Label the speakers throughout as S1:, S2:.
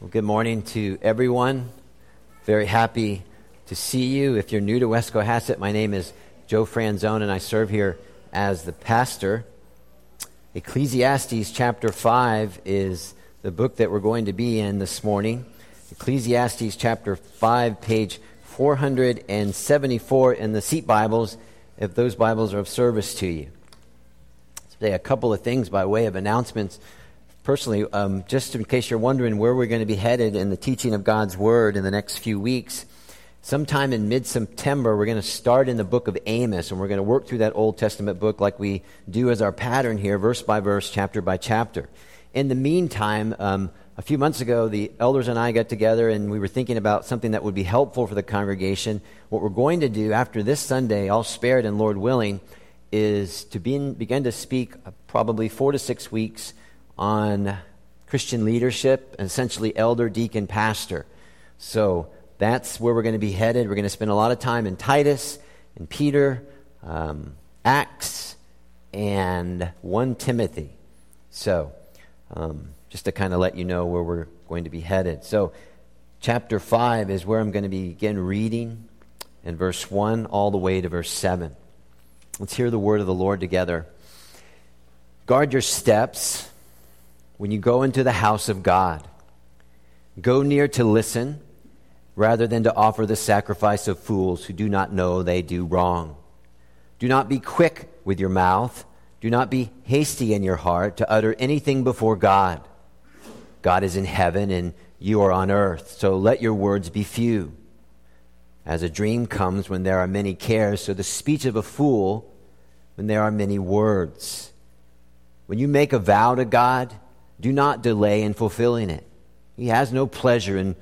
S1: Well, good morning to everyone. Very happy to see you. If you're new to West Cohasset, my name is Joe Franzone, and I serve here as the pastor. Ecclesiastes chapter 5 is the book that we're going to be in this morning. Ecclesiastes chapter 5, page 474 in the seat Bibles, if those Bibles are of service to you. Today, a couple of things by way of announcements. Personally, just in case you're wondering where we're going to be headed in the teaching of God's Word in the next few weeks, sometime in mid-September, we're going to start in the book of Amos, and we're going to work through that Old Testament book like we do as our pattern here, verse by verse, chapter by chapter. In the meantime, a few months ago, the elders and I got together, and we were thinking about something that would be helpful for the congregation. What we're going to do after this Sunday, all spared and Lord willing, is to begin to speak probably 4 to 6 weeks on Christian leadership, and essentially elder, deacon, pastor. So that's where we're going to be headed. We're going to spend a lot of time in Titus, in Peter, Acts, and 1 Timothy. So just to kind of let you know where we're going to be headed. So chapter 5 is where I'm going to begin reading, in verse 1 all the way to verse 7. Let's hear the word of the Lord together. Guard your steps when you go into the house of God. Go near to listen, rather than to offer the sacrifice of fools who do not know they do wrong. Do not be quick with your mouth. Do not be hasty in your heart to utter anything before God. God is in heaven and you are on earth, so let your words be few. As a dream comes when there are many cares, so the speech of a fool when there are many words. When you make a vow to God, do not delay in fulfilling it. He has no pleasure in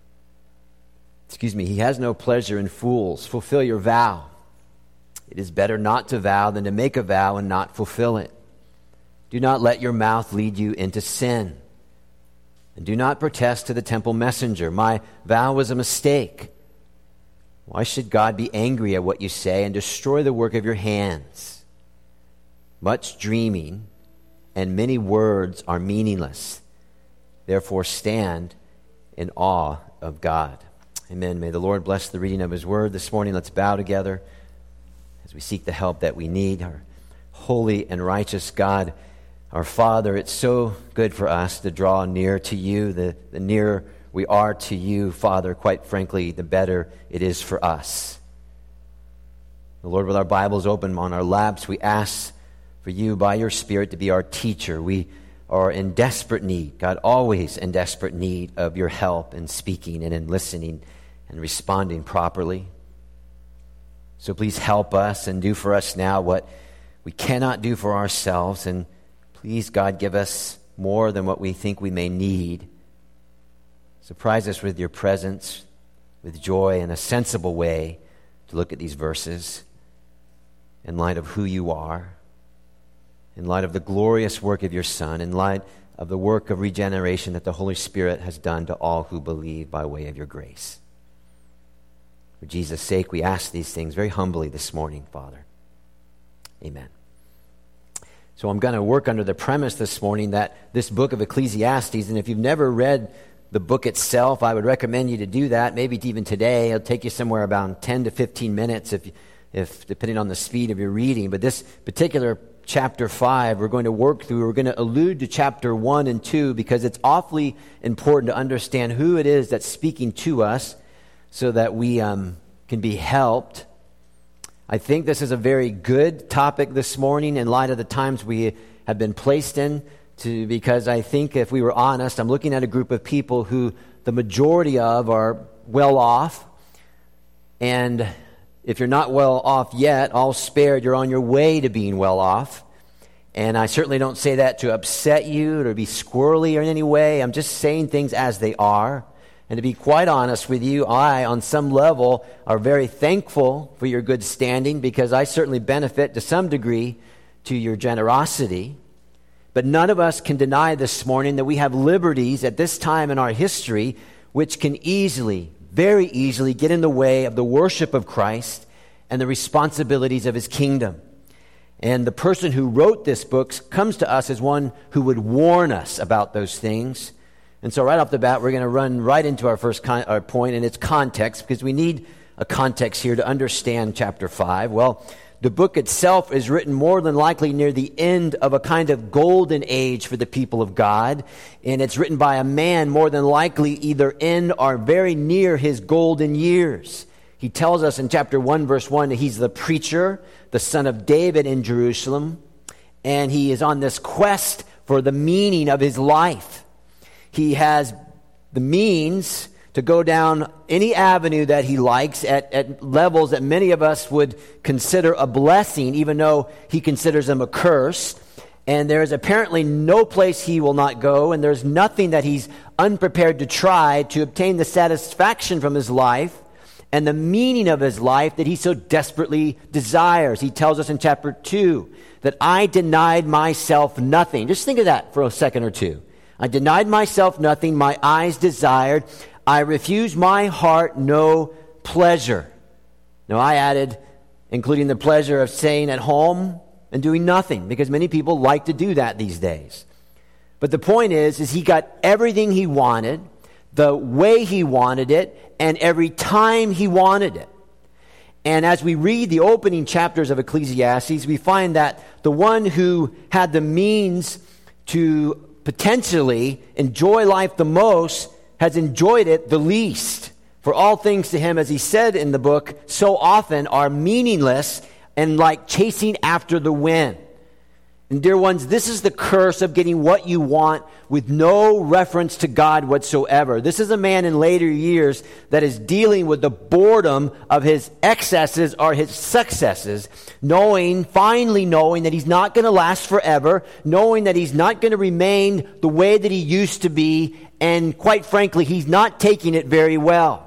S1: fools. Fulfill your vow. It is better not to vow than to make a vow and not fulfill it. Do not let your mouth lead you into sin. And do not protest to the temple messenger, my vow was a mistake. Why should God be angry at what you say and destroy the work of your hands? Much dreaming and many words are meaningless. Therefore stand in awe of God. Amen. May the Lord bless the reading of His Word this morning. Let's bow together as we seek the help that we need. Our holy and righteous God, our Father, it's so good for us to draw near to You. The nearer we are to You, Father, quite frankly, the better it is for us. The Lord, with our Bibles open on our laps, we ask for You by Your Spirit to be our teacher. We are in desperate need, God, always in desperate need of Your help in speaking and in listening and responding properly. So please help us and do for us now what we cannot do for ourselves. And please, God, give us more than what we think we may need. Surprise us with Your presence, with joy, in a sensible way to look at these verses in light of who You are, in light of the glorious work of Your Son, in light of the work of regeneration that the Holy Spirit has done to all who believe by way of Your grace. For Jesus' sake, we ask these things very humbly this morning, Father. Amen. So I'm going to work under the premise this morning that this book of Ecclesiastes, and if you've never read the book itself, I would recommend you to do that, maybe even today. It'll take you somewhere about 10 to 15 minutes if depending on the speed of your reading. But this particular chapter 5, we're going to work through. We're going to allude to chapter 1 and 2 because it's awfully important to understand who it is that's speaking to us so that we can be helped. I think this is a very good topic this morning in light of the times we have been placed in, because I think if we were honest, I'm looking at a group of people who the majority of are well off. And if you're not well off yet, all spared, you're on your way to being well off. And I certainly don't say that to upset you or to be squirrely or in any way. I'm just saying things as they are. And to be quite honest with you, I, on some level, are very thankful for your good standing because I certainly benefit to some degree to your generosity. But none of us can deny this morning that we have liberties at this time in our history which can easily, very easily get in the way of the worship of Christ and the responsibilities of His kingdom. And the person who wrote this book comes to us as one who would warn us about those things And so right off the bat, we're going to run right into our first our point, and it's context, because we need a context here to understand chapter 5. Well, the book itself is written more than likely near the end of a kind of golden age for the people of God. And it's written by a man more than likely either in or very near his golden years. He tells us in chapter 1, verse 1, that he's the preacher, the son of David in Jerusalem. And he is on this quest for the meaning of his life. He has the means to go down any avenue that he likes at levels that many of us would consider a blessing, even though he considers them a curse. And there is apparently no place he will not go, and there's nothing that he's unprepared to try to obtain the satisfaction from his life and the meaning of his life that he so desperately desires. He tells us in chapter 2 that I denied myself nothing. Just think of that for a second or two. I denied myself nothing, my eyes desired. I refused my heart no pleasure. Now I added, including the pleasure of staying at home and doing nothing, because many people like to do that these days. But the point is he got everything he wanted, the way he wanted it, and every time he wanted it. And as we read the opening chapters of Ecclesiastes, we find that the one who had the means to potentially enjoy life the most has enjoyed it the least. For all things to him, as he said in the book, so often are meaningless and like chasing after the wind. And dear ones, this is the curse of getting what you want with no reference to God whatsoever. This is a man in later years that is dealing with the boredom of his excesses or his successes, finally knowing that he's not going to last forever, knowing that he's not going to remain the way that he used to be, and quite frankly, he's not taking it very well.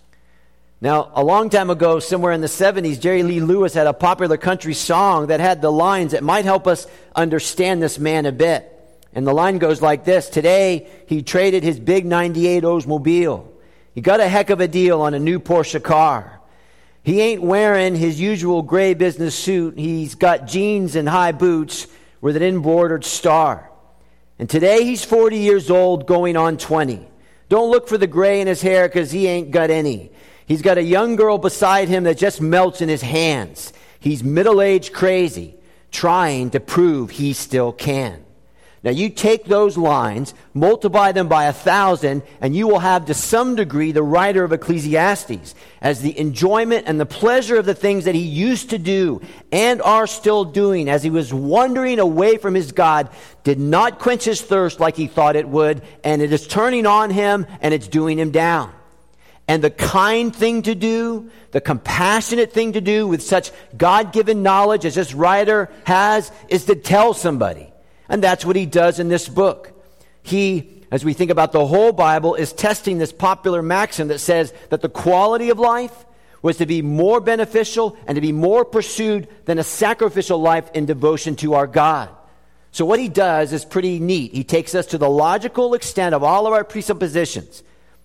S1: Now, a long time ago, somewhere in the 70s, Jerry Lee Lewis had a popular country song that had the lines that might help us understand this man a bit. And the line goes like this: today, he traded his big 98 Oldsmobile. He got a heck of a deal on a new Porsche car. He ain't wearing his usual gray business suit. He's got jeans and high boots with an embroidered star. And today, he's 40 years old, going on 20. Don't look for the gray in his hair, because he ain't got any. He's got a young girl beside him that just melts in his hands. He's middle-aged crazy, trying to prove he still can. Now you take those lines, multiply them by 1,000, and you will have to some degree the writer of Ecclesiastes as the enjoyment and the pleasure of the things that he used to do and are still doing as he was wandering away from his God did not quench his thirst like he thought it would, and it is turning on him and it's doing him down. And the kind thing to do, the compassionate thing to do with such God-given knowledge as this writer has, is to tell somebody. And that's what he does in this book. He, as we think about the whole Bible, is testing this popular maxim that says that the quality of life was to be more beneficial and to be more pursued than a sacrificial life in devotion to our God. So what he does is pretty neat. He takes us to the logical extent of all of our presuppositions.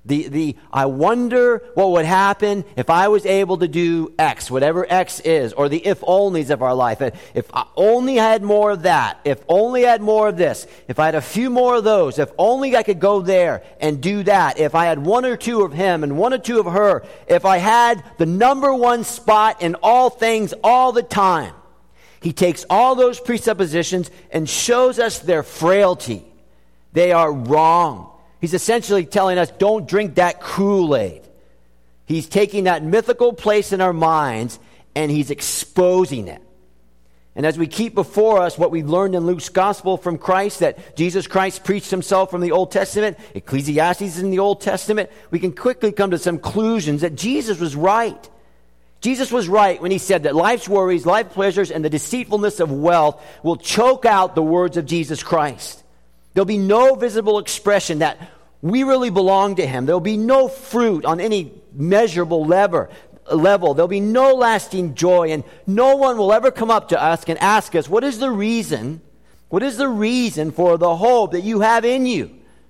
S1: I wonder what would happen if I was able to do X, whatever X is, or the if-onlys of our life. If I only had more of that, if only I had more of this, if I had a few more of those, if only I could go there and do that, if I had one or two of him and one or two of her, if I had the number one spot in all things all the time. He takes all those presuppositions and shows us their frailty. They are wrong. He's essentially telling us, don't drink that Kool-Aid. He's taking that mythical place in our minds and he's exposing it. And as we keep before us what we've learned in Luke's gospel from Christ, that Jesus Christ preached himself from the Old Testament, Ecclesiastes is in the Old Testament, we can quickly come to some conclusions that Jesus was right. Jesus was right when he said that life's worries, life pleasures, and the deceitfulness of wealth will choke out the words of Jesus Christ. There'll be no visible expression that we really belong to him. There'll be no fruit on any measurable level. There'll be no lasting joy, and no one will ever come up to us and ask us, what is the reason? What is the reason for the hope that you have in you?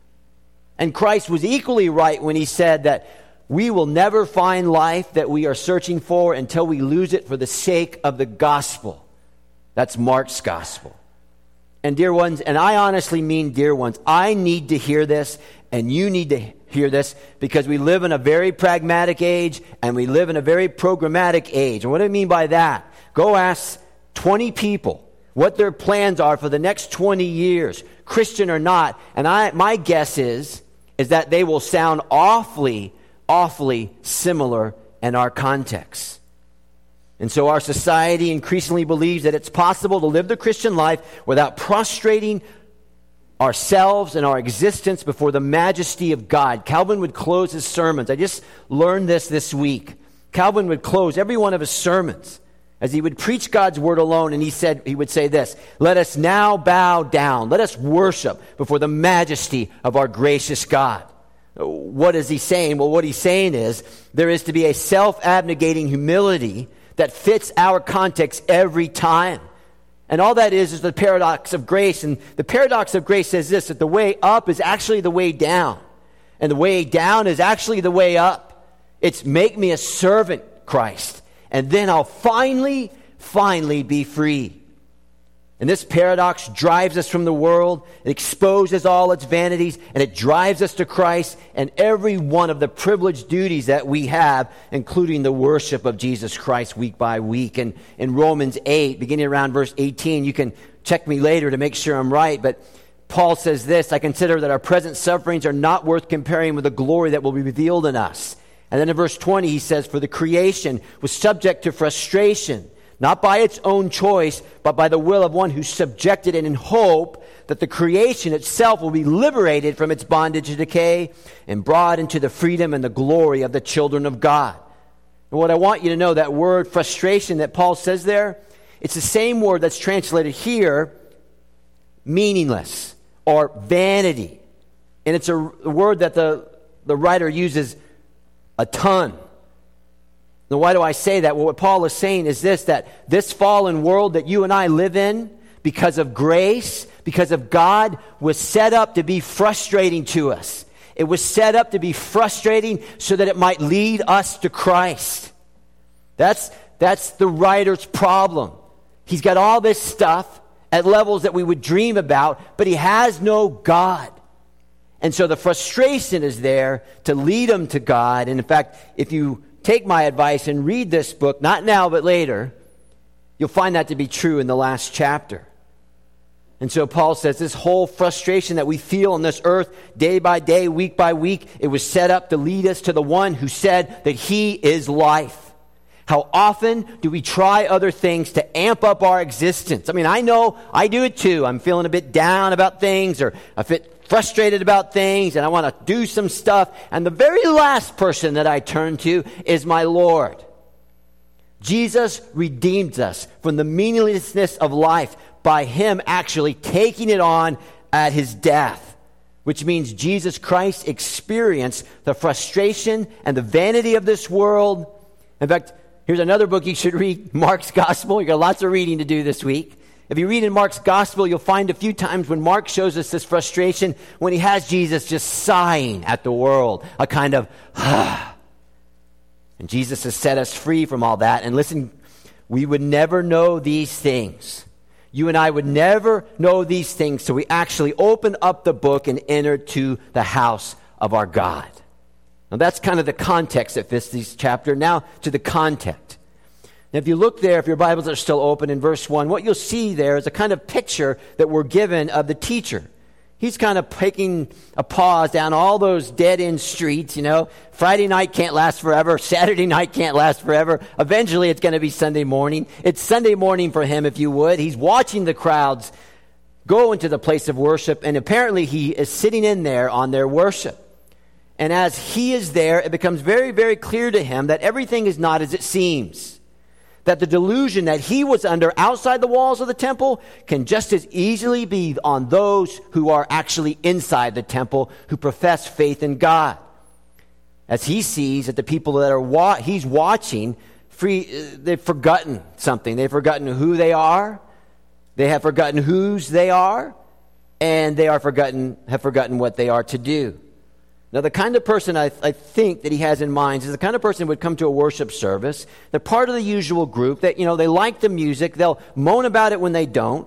S1: And Christ was equally right when he said that we will never find life that we are searching for until we lose it for the sake of the gospel. That's Mark's gospel. And dear ones, and I honestly mean dear ones, I need to hear this, and you need to hear this, because we live in a very pragmatic age, and we live in a very programmatic age. And what do I mean by that? Go ask 20 people what their plans are for the next 20 years, Christian or not, and my guess is that they will sound awfully similar in our context. And so our society increasingly believes that it's possible to live the Christian life without prostrating ourselves and our existence before the majesty of God. Calvin would close his sermons. I just learned this week. Calvin would close every one of his sermons as he would preach God's word alone, and he would say this: "Let us now bow down. Let us worship before the majesty of our gracious God." What is he saying? Well, what he's saying is there is to be a self-abnegating humility that fits our context every time. And all that is the paradox of grace. And the paradox of grace says this, that the way up is actually the way down. And the way down is actually the way up. It's make me a servant, Christ. And then I'll finally be free. And this paradox drives us from the world. It exposes all its vanities, and it drives us to Christ and every one of the privileged duties that we have, including the worship of Jesus Christ week by week. And in Romans 8, beginning around verse 18, you can check me later to make sure I'm right, but Paul says this: "I consider that our present sufferings are not worth comparing with the glory that will be revealed in us." And then in verse 20, he says, "For the creation was subject to frustration, not by its own choice, but by the will of one who subjected it, in hope that the creation itself will be liberated from its bondage to decay and brought into the freedom and the glory of the children of God." And what I want you to know, that word frustration that Paul says there, it's the same word that's translated here, meaningless or vanity. And it's a word that the writer uses a ton. Now, why do I say that? Well, what Paul is saying is this, that this fallen world that you and I live in, because of grace, because of God, was set up to be frustrating to us. It was set up to be frustrating so that it might lead us to Christ. That's the writer's problem. He's got all this stuff at levels that we would dream about, but he has no God. And so the frustration is there to lead him to God. And in fact, if you take my advice and read this book, not now but later, you'll find that to be true in the last chapter. And so Paul says this whole frustration that we feel on this earth, day by day, week by week, it was set up to lead us to the one who said that he is life. How often do we try other things to amp up our existence? I mean, I know I do it too. I'm feeling a bit down about things, or I feel frustrated about things, and I want to do some stuff. And the very last person that I turn to is my Lord. Jesus redeemed us from the meaninglessness of life by him actually taking it on at his death, which means Jesus Christ experienced the frustration and the vanity of this world. In fact, here's another book you should read, Mark's Gospel. You got lots of reading to do this week. If you read in Mark's Gospel, you'll find a few times when Mark shows us this frustration when he has Jesus just sighing at the world, a kind of, And Jesus has set us free from all that. And listen, we would never know these things. You and I would never know these things till we actually open up the book and enter to the house of our God. Now that's kind of the context that fits this chapter. Now to the content. Now if you look there, if your Bibles are still open in verse 1, what you'll see there is a kind of picture that we're given of the teacher. He's kind of taking a pause down all those dead-end streets, you know. Friday night can't last forever. Saturday night can't last forever. Eventually it's going to be Sunday morning. It's Sunday morning for him, if you would. He's watching the crowds go into the place of worship, and apparently he is sitting in there on their worship. And as he is there, it becomes very, very clear to him that everything is not as it seems. That the delusion that he was under outside the walls of the temple can just as easily be on those who are actually inside the temple, who profess faith in God. As he sees that the people that are he's watching, they've forgotten something. They've forgotten who they are. They have forgotten whose they are. And they have forgotten what they are to do. Now, the kind of person I think that he has in mind is the kind of person who would come to a worship service. They're part of the usual group. That, you know, they like the music. They'll moan about it when they don't.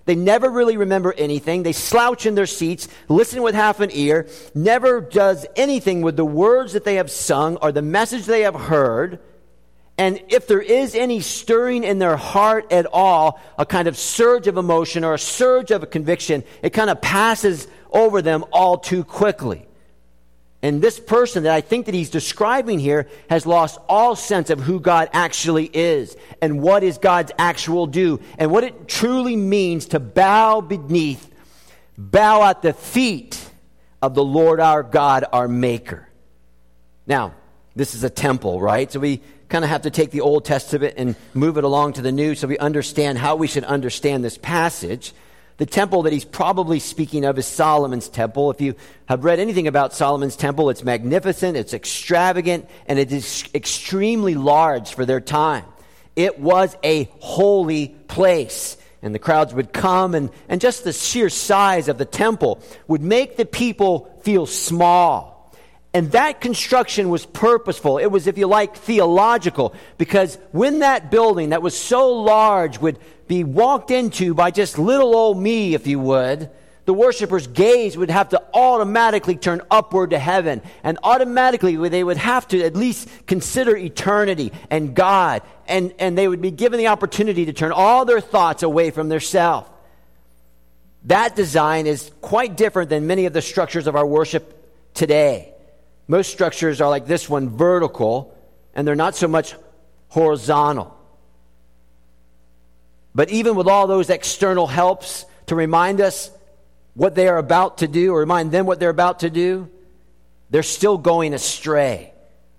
S1: They never really remember anything. They slouch in their seats, listen with half an ear, never does anything with the words that they have sung or the message they have heard. And if there is any stirring in their heart at all, a kind of surge of emotion or a surge of a conviction, it kind of passes over them all too quickly. And this person that I think that he's describing here has lost all sense of who God actually is and what is God's actual due and what it truly means to bow at the feet of the Lord our God, our Maker. Now, this is a temple, right? So we kind of have to take the Old Testament and move it along to the New so we understand how we should understand this passage. The temple that he's probably speaking of is Solomon's temple. If you have read anything about Solomon's temple, it's magnificent, it's extravagant, and it is extremely large for their time. It was a holy place. And the crowds would come, and just the sheer size of the temple would make the people feel small. And that construction was purposeful. It was, if you like, theological. Because when that building that was so large would be walked into by just little old me, if you would, the worshippers' gaze would have to automatically turn upward to heaven. And automatically they would have to at least consider eternity and God. And they would be given the opportunity to turn all their thoughts away from their self. That design is quite different than many of the structures of our worship today. Most structures are like this one, vertical, and they're not so much horizontal. But even with all those external helps to remind us what they are about to do, or remind them what they're about to do, they're still going astray.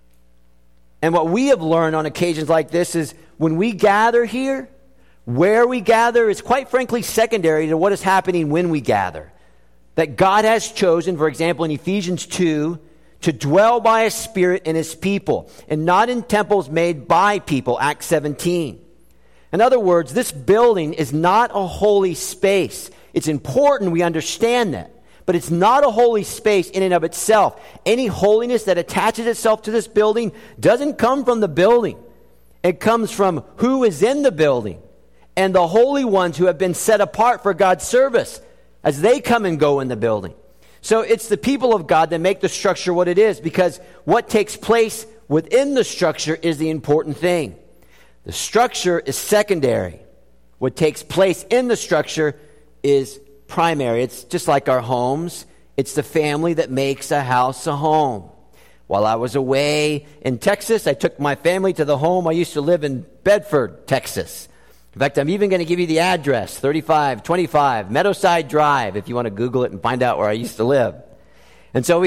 S1: And what we have learned on occasions like this is when we gather here, where we gather is quite frankly secondary to what is happening when we gather. That God has chosen, for example, in Ephesians 2, to dwell by His Spirit in His people, and not in temples made by people, Acts 17. In other words, this building is not a holy space. It's important we understand that, but it's not a holy space in and of itself. Any holiness that attaches itself to this building doesn't come from the building. It comes from who is in the building and the holy ones who have been set apart for God's service as they come and go in the building. So it's the people of God that make the structure what it is, because what takes place within the structure is the important thing. The structure is secondary. What takes place in the structure is primary. It's just like our homes. It's the family that makes a house a home. While I was away in Texas, I took my family to the home. I used to live in Bedford, Texas. In fact, I'm even going to give you the address, 3525 Meadowside Drive, if you want to Google it and find out where I used to live. And so we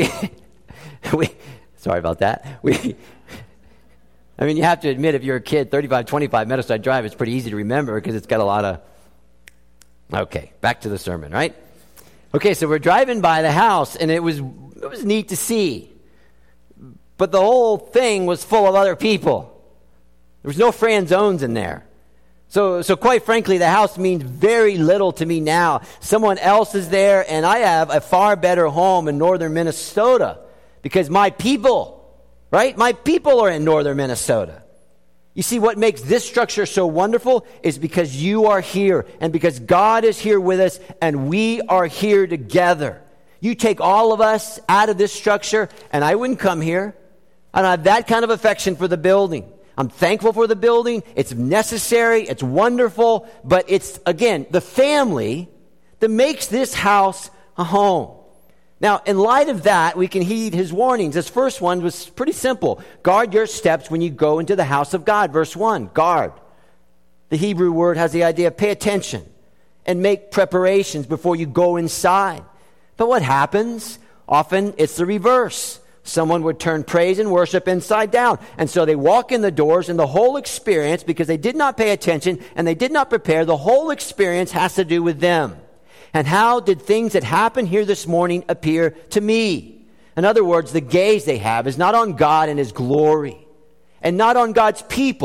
S1: sorry about that. You have to admit, if you're a kid, 3525 Meadowside Drive is pretty easy to remember because it's got a lot of... Okay, back to the sermon, right? Okay, so we're driving by the house, and it was neat to see. But the whole thing was full of other people. There was no Franzones in there. So quite frankly, the house means very little to me now. Someone else is there, and I have a far better home in northern Minnesota because my people, right? My people are in northern Minnesota. You see, what makes this structure so wonderful is because you are here and because God is here with us and we are here together. You take all of us out of this structure and I wouldn't come here. I don't have that kind of affection for the building. I'm thankful for the building. It's necessary. It's wonderful. But it's, again, the family that makes this house a home. Now, in light of that, we can heed his warnings. This first one was pretty simple. Guard your steps when you go into the house of God. Verse 1, guard. The Hebrew word has the idea of pay attention and make preparations before you go inside. But what happens? Often it's the reverse. Someone would turn praise and worship inside down. And so they walk in the doors, and the whole experience, because they did not pay attention and they did not prepare, the whole experience has to do with them. And how did things that happened here this morning appear to me? In other words, the gaze they have is not on God and His glory, and not on God's people,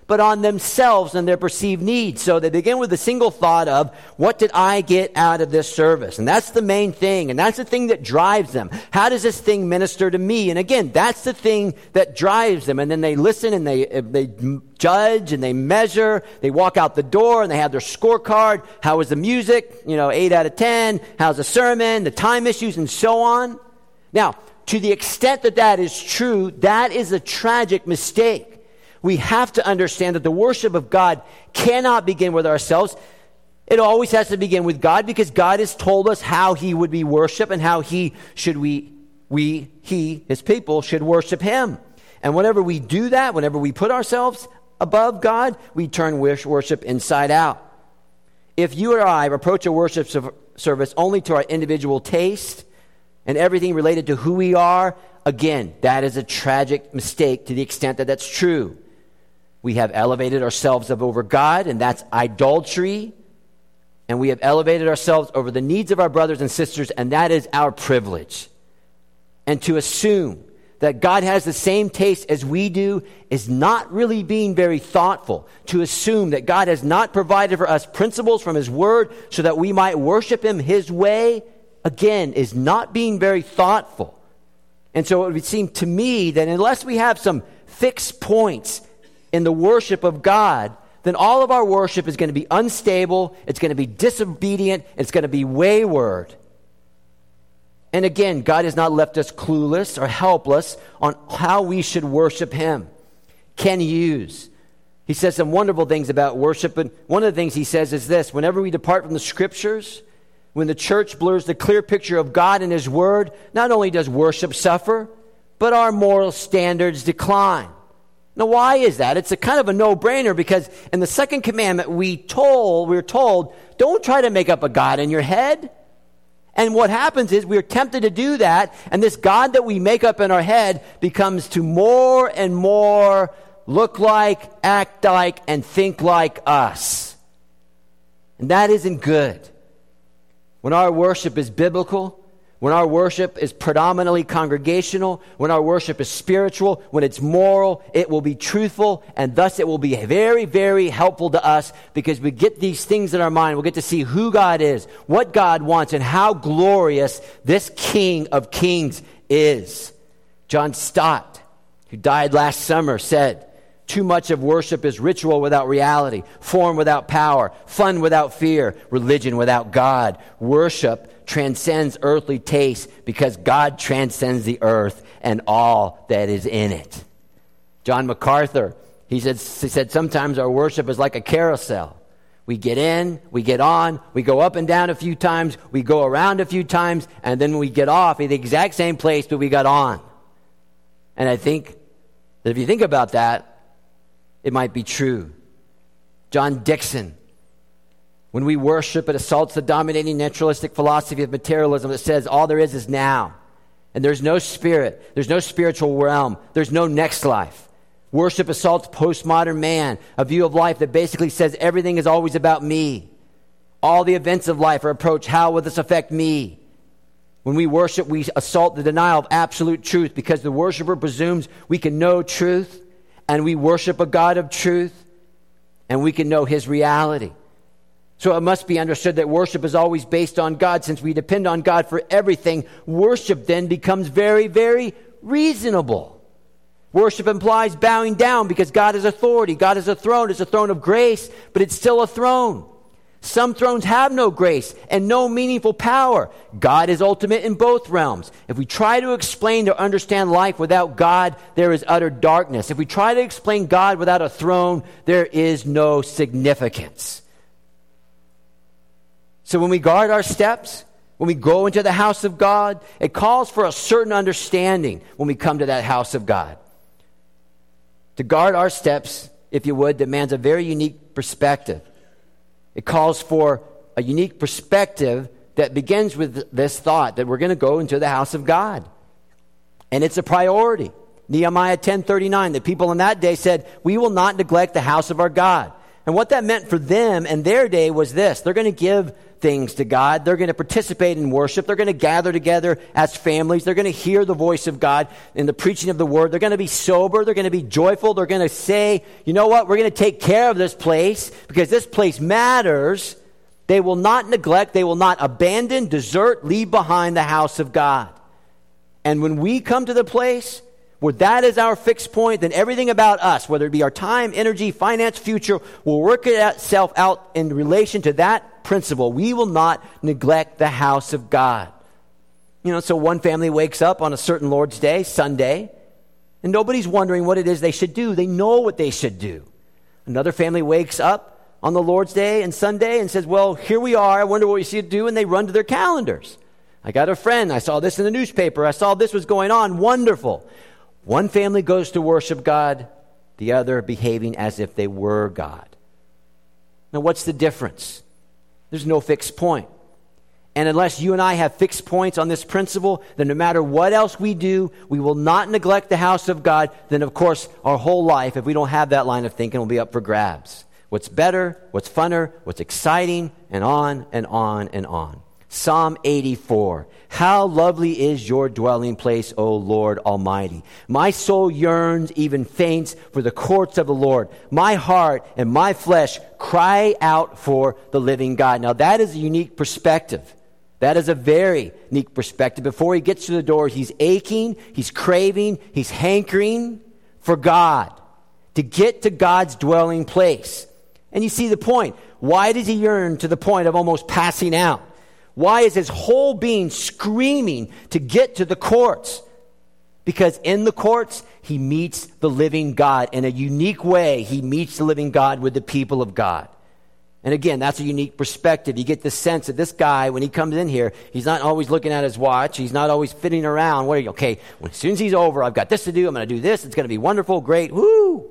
S1: but on themselves and their perceived needs. So they begin with a single thought of, what did I get out of this service? And that's the main thing, and that's the thing that drives them. How does this thing minister to me? And again, that's the thing that drives them. And then they listen and they judge and they measure. They walk out the door and they have their scorecard. How was the music? 8 out of 10. How's the sermon? The time issues and so on. Now, to the extent that that is true, that is a tragic mistake. We have to understand that the worship of God cannot begin with ourselves. It always has to begin with God, because God has told us how he would be worshiped and how he, his people, should worship him. And whenever we do that, whenever we put ourselves above God, we turn worship inside out. If you or I approach a worship service only to our individual taste and everything related to who we are, again, that is a tragic mistake to the extent that that's true. We have elevated ourselves over God, and that's idolatry. And we have elevated ourselves over the needs of our brothers and sisters, and that is our privilege. And to assume that God has the same taste as we do is not really being very thoughtful. To assume that God has not provided for us principles from his word so that we might worship him his way, again, is not being very thoughtful. And so it would seem to me that unless we have some fixed points in the worship of God, then all of our worship is going to be unstable, it's going to be disobedient, it's going to be wayward. And again, God has not left us clueless or helpless on how we should worship him. Ken Hughes, he says some wonderful things about worship, and one of the things he says is this: whenever we depart from the scriptures, when the church blurs the clear picture of God and his word, not only does worship suffer, but our moral standards decline. Now, why is that? It's a kind of a no-brainer, because in the second commandment, we're told, don't try to make up a God in your head. And what happens is we're tempted to do that, and this God that we make up in our head becomes to more and more look like, act like, and think like us. And that isn't good. When our worship is biblical, when our worship is predominantly congregational, when our worship is spiritual, when it's moral, it will be truthful, and thus it will be very, very helpful to us, because we get these things in our mind. We'll get to see who God is, what God wants, and how glorious this King of Kings is. John Stott, who died last summer, said, "Too much of worship is ritual without reality, form without power, fun without fear, religion without God. Worship transcends earthly taste because God transcends the earth and all that is in it." John MacArthur, he said sometimes our worship is like a carousel. We get in, we get on, we go up and down a few times, we go around a few times, and then we get off at the exact same place, but we got on. And I think that if you think about that, it might be true. John Dixon, when we worship, it assaults the dominating naturalistic philosophy of materialism that says all there is now. And there's no spirit. There's no spiritual realm. There's no next life. Worship assaults postmodern man, a view of life that basically says everything is always about me. All the events of life are approached, how will this affect me? When we worship, we assault the denial of absolute truth, because the worshiper presumes we can know truth, and we worship a God of truth, and we can know his reality. So it must be understood that worship is always based on God. Since we depend on God for everything, worship then becomes very, very reasonable. Worship implies bowing down because God is authority. God is a throne. It's a throne of grace, but it's still a throne. Some thrones have no grace and no meaningful power. God is ultimate in both realms. If we try to explain or understand life without God, there is utter darkness. If we try to explain God without a throne, there is no significance. So when we guard our steps, when we go into the house of God, it calls for a certain understanding when we come to that house of God. To guard our steps, if you would, demands a very unique perspective. It calls for a unique perspective that begins with this thought that we're going to go into the house of God. And it's a priority. Nehemiah 10:39, the people in that day said, "We will not neglect the house of our God." And what that meant for them and their day was this. They're going to give things to God. They're going to participate in worship. They're going to gather together as families. They're going to hear the voice of God in the preaching of the word. They're going to be sober. They're going to be joyful. They're going to say, you know what? We're going to take care of this place because this place matters. They will not neglect. They will not abandon, desert, leave behind the house of God. And when we come to the place where that is our fixed point, then everything about us, whether it be our time, energy, finance, future, will work itself out in relation to that principle. We will not neglect the house of God. So one family wakes up on a certain Lord's Day, Sunday, and nobody's wondering what it is they should do. They know what they should do. Another family wakes up on the Lord's Day and Sunday and says, well, here we are. I wonder what we should do. And they run to their calendars. I got a friend. I saw this in the newspaper. I saw this was going on. Wonderful. One family goes to worship God, the other behaving as if they were God. Now, what's the difference? There's no fixed point. And unless you and I have fixed points on this principle, then no matter what else we do, we will not neglect the house of God. Then, of course, our whole life, if we don't have that line of thinking, will be up for grabs. What's better, what's funner, what's exciting, and on and on and on. Psalm 84. How lovely is your dwelling place, O Lord Almighty. My soul yearns, even faints, for the courts of the Lord. My heart and my flesh cry out for the living God. Now that is a unique perspective. That is a very unique perspective. Before he gets to the door, he's aching, he's craving, he's hankering for God, to get to God's dwelling place. And you see the point. Why does he yearn to the point of almost passing out? Why is his whole being screaming to get to the courts? Because in the courts, he meets the living God. In a unique way, he meets the living God with the people of God. And again, that's a unique perspective. You get the sense that this guy, when he comes in here, he's not always looking at his watch. He's not always fitting around. Okay, as soon as he's over, I've got this to do. I'm going to do this. It's going to be wonderful, great, woo!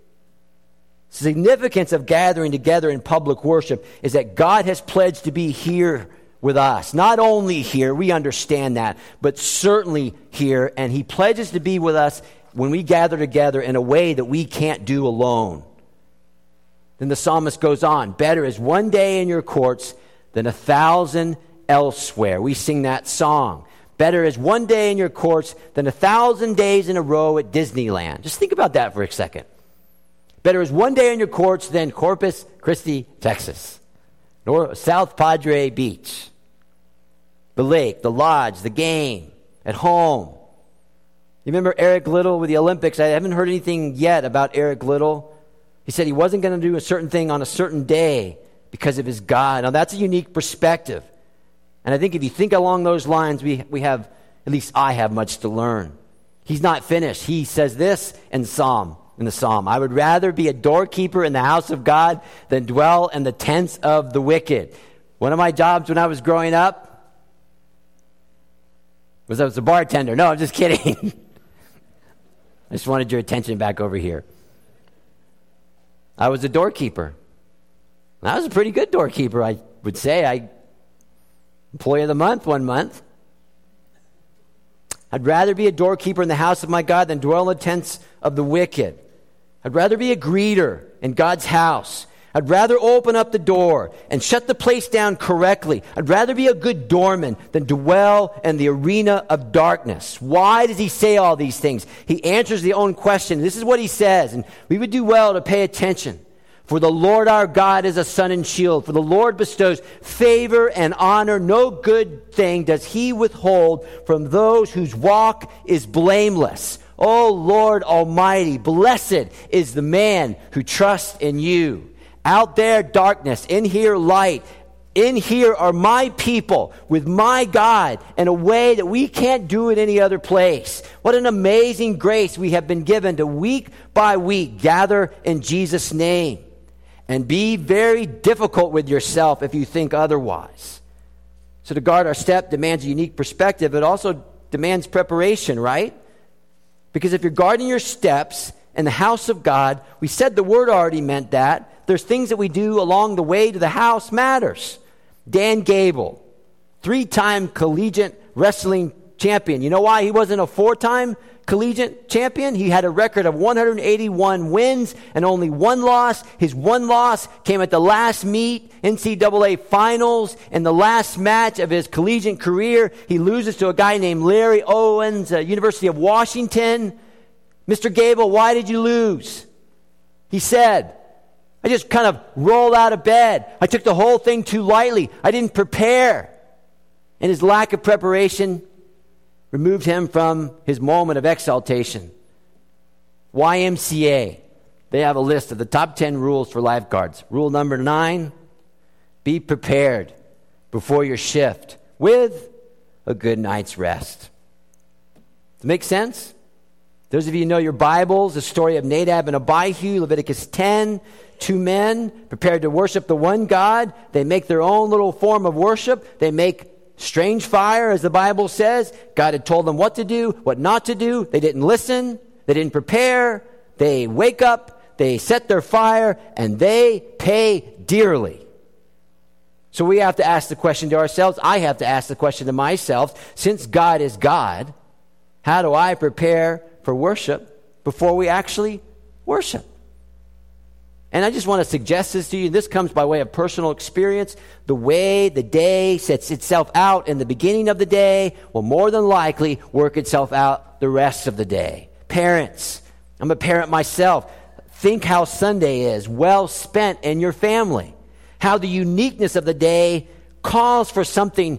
S1: Significance of gathering together in public worship is that God has pledged to be here with us. Not only here, we understand that, but certainly here. And he pledges to be with us when we gather together in a way that we can't do alone. Then the psalmist goes on, better is one day in your courts than 1,000 elsewhere. We sing that song. Better is one day in your courts than 1,000 days in a row at Disneyland. Just think about that for a second. Better is one day in your courts than Corpus Christi, Texas, or South Padre Beach, the lake, the lodge, the game, at home. You remember Eric Liddell with the Olympics? I haven't heard anything yet about Eric Liddell. He said he wasn't going to do a certain thing on a certain day because of his God. Now, that's a unique perspective. And I think if you think along those lines, we have, at least I have much to learn. He's not finished. He says this in the Psalm. I would rather be a doorkeeper in the house of God than dwell in the tents of the wicked. One of my jobs when I was growing up was I was a bartender. No, I'm just kidding. I just wanted your attention back over here. I was a doorkeeper. I was a pretty good doorkeeper, I would say. Employee of the month one month. I'd rather be a doorkeeper in the house of my God than dwell in the tents of the wicked. I'd rather be a greeter in God's house. I'd rather open up the door and shut the place down correctly. I'd rather be a good doorman than dwell in the arena of darkness. Why does he say all these things? He answers the own question. This is what he says, and we would do well to pay attention. For the Lord our God is a sun and shield. For the Lord bestows favor and honor. No good thing does he withhold from those whose walk is blameless. O Lord Almighty, blessed is the man who trusts in you. Out there, darkness. In here, light. In here are my people with my God in a way that we can't do it any other place. What an amazing grace we have been given to week by week gather in Jesus' name. And be very difficult with yourself if you think otherwise. So to guard our step demands a unique perspective. It also demands preparation, right? Because if you're guarding your steps in the house of God, we said the word already meant that. There's things that we do along the way to the house matters. Dan Gable, 3-time collegiate wrestling champion. You know why he wasn't a 4-time collegiate champion? He had a record of 181 wins and only one loss. His one loss came at the last meet, NCAA finals, in the last match of his collegiate career. He loses to a guy named Larry Owens, University of Washington. Mr. Gable, why did you lose? He said, I just kind of rolled out of bed. I took the whole thing too lightly. I didn't prepare. And his lack of preparation removed him from his moment of exaltation. YMCA, they have a list of the top 10 rules for lifeguards. Rule number 9, be prepared before your shift with a good night's rest. Does it make sense? Those of you who know your Bibles, the story of Nadab and Abihu, Leviticus 10, 2 men prepared to worship the one God. They make their own little form of worship. They make strange fire, as the Bible says. God had told them what to do, what not to do. They didn't listen. They didn't prepare. They wake up, they set their fire, and they pay dearly. So we have to ask the question to ourselves. I have to ask the question to myself. Since God is God, how do I prepare for worship before we actually worship? And I just want to suggest this to you. This comes by way of personal experience. The way the day sets itself out in the beginning of the day will more than likely work itself out the rest of the day. Parents, I'm a parent myself. Think how Sunday is well spent in your family. How the uniqueness of the day calls for something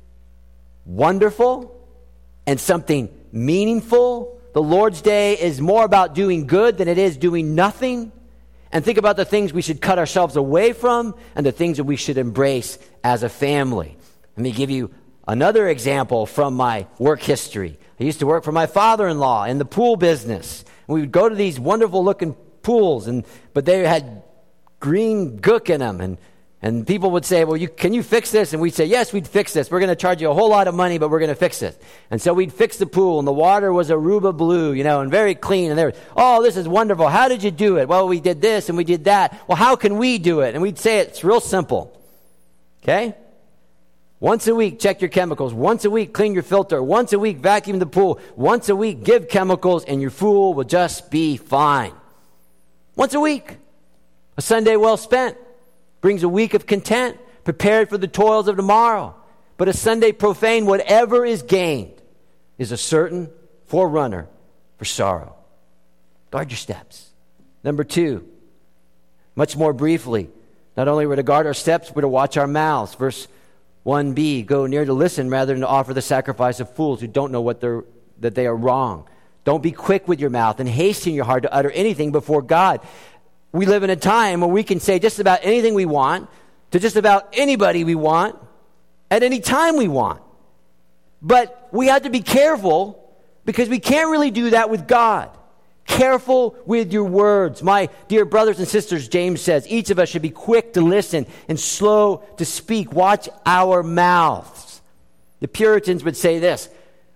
S1: wonderful and something meaningful. The Lord's Day is more about doing good than it is doing nothing. And think about the things we should cut ourselves away from and the things that we should embrace as a family. Let me give you another example from my work history. I used to work for my father-in-law in the pool business. And we would go to these wonderful-looking pools, but they had green gook in them. And people would say, well, can you fix this? And we'd say, yes, we'd fix this. We're going to charge you a whole lot of money, but we're going to fix it. And so we'd fix the pool, and the water was Aruba blue, and very clean. And they were, oh, this is wonderful. How did you do it? Well, we did this and we did that. Well, how can we do it? And we'd say it's real simple. Okay? Once a week, check your chemicals. Once a week, clean your filter. Once a week, vacuum the pool. Once a week, give chemicals, and your pool will just be fine. Once a week. A Sunday well spent. Brings a week of content, prepared for the toils of tomorrow. But a Sunday profane, whatever is gained, is a certain forerunner for sorrow. Guard your steps. Number 2, much more briefly, not only we're to guard our steps, we're to watch our mouths. Verse 1b, go near to listen rather than to offer the sacrifice of fools who don't know that they are wrong. Don't be quick with your mouth and hasten your heart to utter anything before God. We live in a time where we can say just about anything we want to just about anybody we want at any time we want. But we have to be careful because we can't really do that with God. Careful with your words. My dear brothers and sisters, James says, each of us should be quick to listen and slow to speak. Watch our mouths. The Puritans would say this: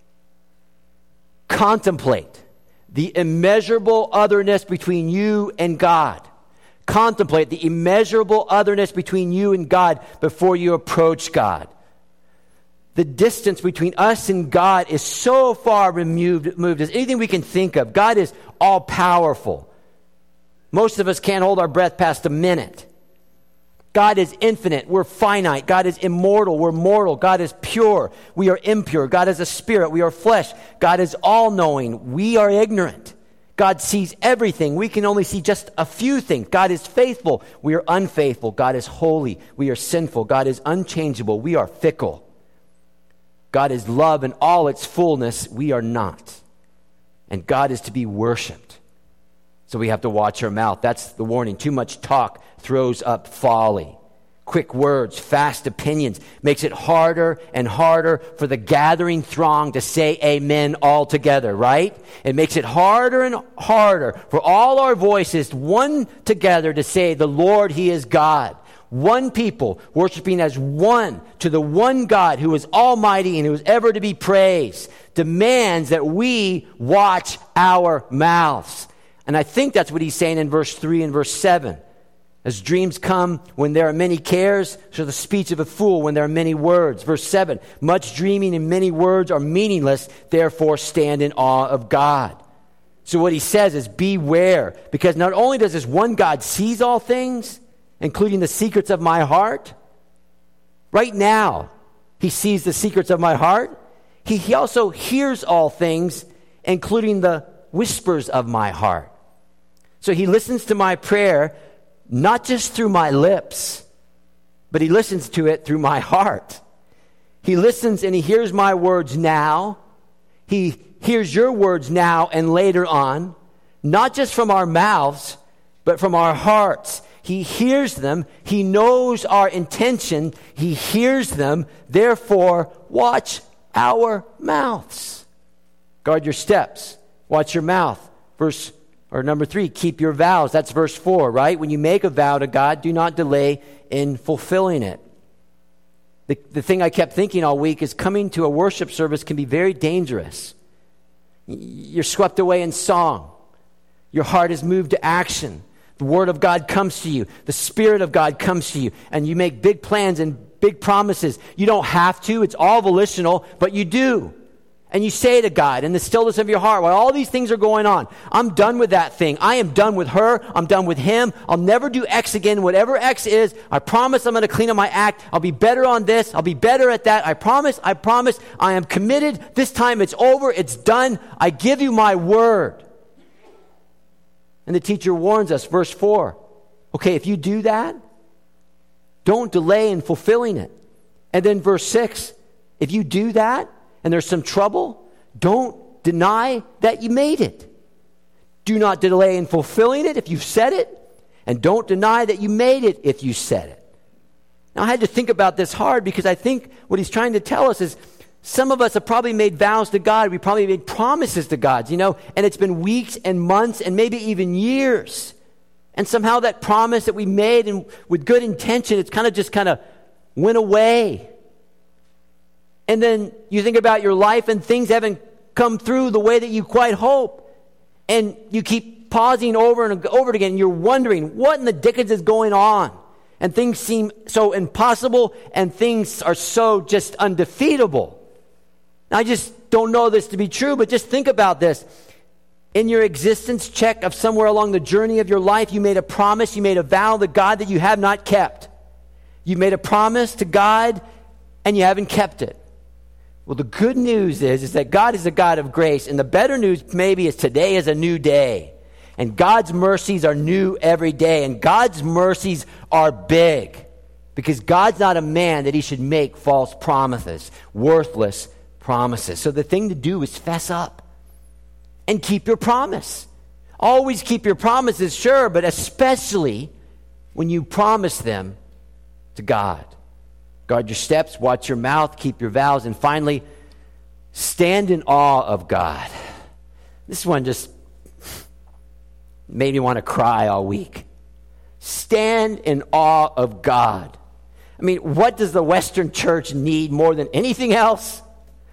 S1: contemplate the immeasurable otherness between you and God. Contemplate the immeasurable otherness between you and God before you approach God. The distance between us and God is so far removed as anything we can think of. God is all-powerful. Most of us can't hold our breath past a minute. God is infinite. We're finite. God is immortal. We're mortal. God is pure. We are impure. God is a spirit. We are flesh. God is all-knowing. We are ignorant. God sees everything. We can only see just a few things. God is faithful. We are unfaithful. God is holy. We are sinful. God is unchangeable. We are fickle. God is love in all its fullness. We are not. And God is to be worshiped. So we have to watch our mouth. That's the warning. Too much talk throws up folly. Quick words, fast opinions makes it harder and harder for the gathering throng to say amen all together, right? It makes it harder and harder for all our voices, one together, to say the Lord, He is God. One people worshiping as one to the one God who is almighty and who is ever to be praised demands that we watch our mouths. And I think that's what he's saying in verse 3 and verse 7. As dreams come when there are many cares, so the speech of a fool when there are many words. Verse 7, much dreaming and many words are meaningless, therefore stand in awe of God. So what he says is beware, because not only does this one God sees all things, including the secrets of my heart, right now he sees the secrets of my heart. He also hears all things, including the whispers of my heart. So he listens to my prayer, not just through my lips, but he listens to it through my heart. He listens and he hears my words now. He hears your words now and later on, not just from our mouths, but from our hearts. He hears them. He knows our intention. He hears them. Therefore, watch our mouths. Guard your steps. Watch your mouth. Number 3, keep your vows. That's verse 4, right? When you make a vow to God, do not delay in fulfilling it. The thing I kept thinking all week is coming to a worship service can be very dangerous. You're swept away in song. Your heart is moved to action. The Word of God comes to you. The Spirit of God comes to you. And you make big plans and big promises. You don't have to. It's all volitional, but you do. And you say to God in the stillness of your heart, while all these things are going on, I'm done with that thing. I am done with her. I'm done with him. I'll never do X again. Whatever X is, I promise I'm going to clean up my act. I'll be better on this. I'll be better at that. I promise. I am committed. This time it's over. It's done. I give you my word. And the teacher warns us, verse 4. Okay, if you do that, don't delay in fulfilling it. And then verse 6, if you do that, and there's some trouble, don't deny that you made it. Do not delay in fulfilling it if you've said it, and don't deny that you made it if you said it. Now, I had to think about this hard because I think what he's trying to tell us is some of us have probably made vows to God. We probably made promises to God, and it's been weeks and months and maybe even years. And somehow that promise that we made and with good intention, it's kind of went away. And then you think about your life and things haven't come through the way that you quite hope. And you keep pausing over and over again. And you're wondering, what in the dickens is going on? And things seem so impossible and things are so just undefeatable. Now, I just don't know this to be true, but just think about this. In your existence check of somewhere along the journey of your life, you made a promise, you made a vow to God that you have not kept. You made a promise to God and you haven't kept it. Well, the good news is that God is a God of grace. And the better news maybe is today is a new day. And God's mercies are new every day. And God's mercies are big. Because God's not a man that he should make false promises, worthless promises. So the thing to do is fess up and keep your promise. Always keep your promises, sure, but especially when you promise them to God. Guard your steps, watch your mouth, keep your vows, and finally, stand in awe of God. This one just made me want to cry all week. Stand in awe of God. I mean, what does the Western church need more than anything else?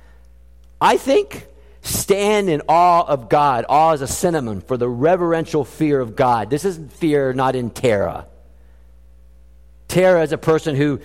S1: I think stand in awe of God. Awe is a synonym for the reverential fear of God. This isn't fear, not in terror. Terror is a person who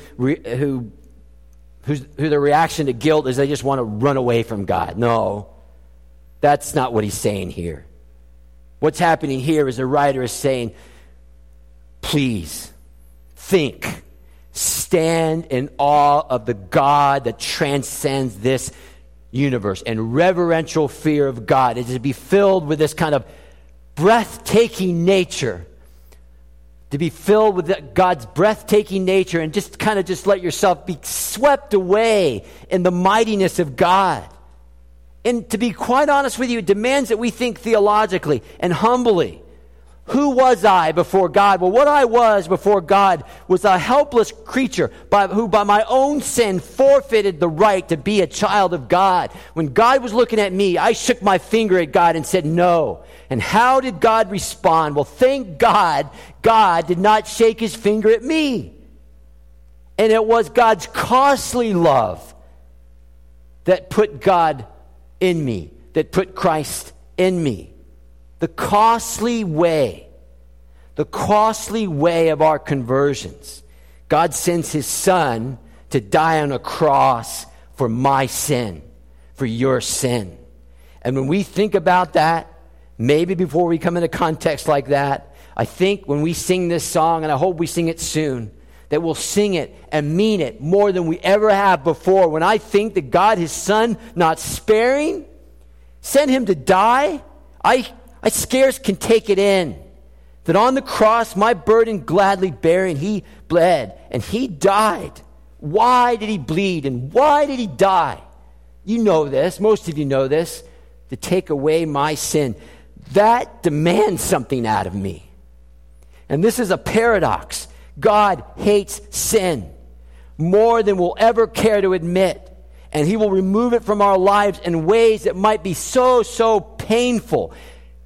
S1: the reaction to guilt is they just want to run away from God. No, that's not what he's saying here. What's happening here is the writer is saying, please think, stand in awe of the God that transcends this universe. And reverential fear of God is to be filled with this kind of breathtaking nature. To be filled with God's breathtaking nature and just let yourself be swept away in the mightiness of God. And to be quite honest with you, it demands that we think theologically and humbly. Who was I before God? Well, what I was before God was a helpless creature who by my own sin forfeited the right to be a child of God. When God was looking at me, I shook my finger at God and said no. And how did God respond? Well, thank God, God did not shake his finger at me. And it was God's costly love that put God in me, that put Christ in me. The costly way, the costly way of our conversions. God sends his Son to die on a cross for my sin, for your sin. And when we think about that, maybe before we come into context like that, I think when we sing this song, and I hope we sing it soon, that we'll sing it and mean it more than we ever have before. When I think that God, his Son, not sparing, sent him to die, I scarce can take it in. That on the cross, my burden gladly bearing, he bled and he died. Why did he bleed and why did he die? You know this, most of you know this, to take away my sin. That demands something out of me. And this is a paradox. God hates sin more than we'll ever care to admit. And he will remove it from our lives in ways that might be so painful.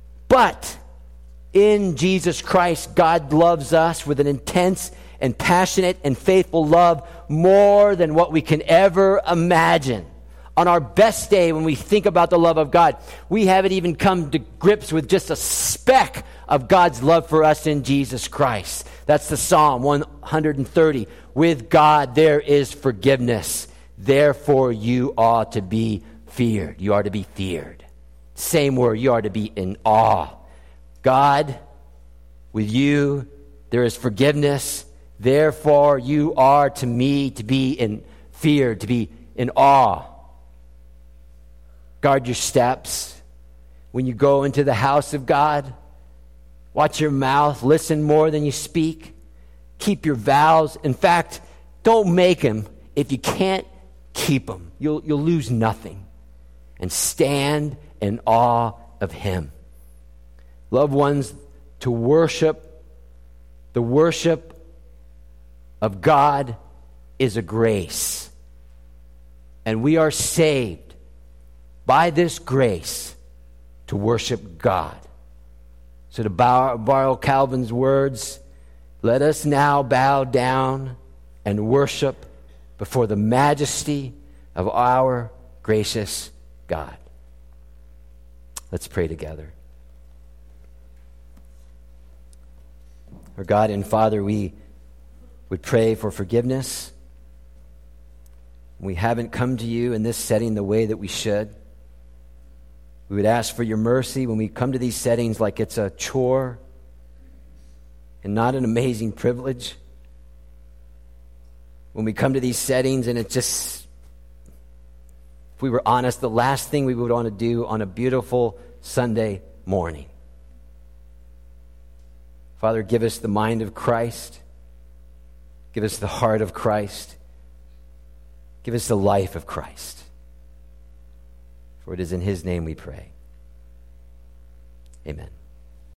S1: But in Jesus Christ, God loves us with an intense and passionate and faithful love more than what we can ever imagine. On our best day, when we think about the love of God, we haven't even come to grips with just a speck of God's love for us in Jesus Christ. That's the Psalm 130. With God there is forgiveness. Therefore you ought to be feared. You are to be feared. Same word, you are to be in awe. God, with you there is forgiveness. Therefore you are to me to be in fear, to be in awe. Guard your steps when you go into the house of God. Watch your mouth. Listen more than you speak. Keep your vows. In fact, don't make them if you can't keep them. You'll lose nothing. And stand in awe of him. Loved ones, to worship, the worship of God is a grace. And we are saved by this grace to worship God. So to borrow Calvin's words, let us now bow down and worship before the majesty of our gracious God. Let's pray together. Our God and Father, we would pray for forgiveness. We haven't come to you in this setting the way that we should. We would ask for your mercy when we come to these settings like it's a chore and not an amazing privilege. When we come to these settings and it just, if we were honest, the last thing we would want to do on a beautiful Sunday morning. Father, give us the mind of Christ. Give us the heart of Christ. Give us the life of Christ. For it is in his name we pray. Amen.